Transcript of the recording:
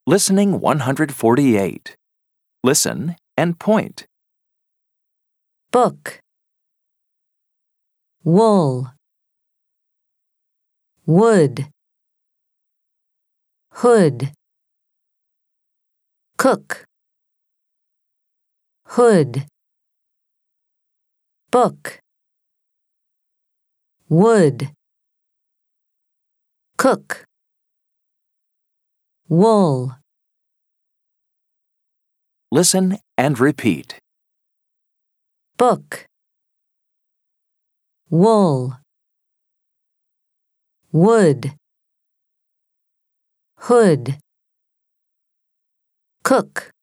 Listening 148. Listen and point. Book, wool, wood, hood, cook, hood, book, wood, cook, wool. Listen and repeat. Book, wool, wood, hood, cook.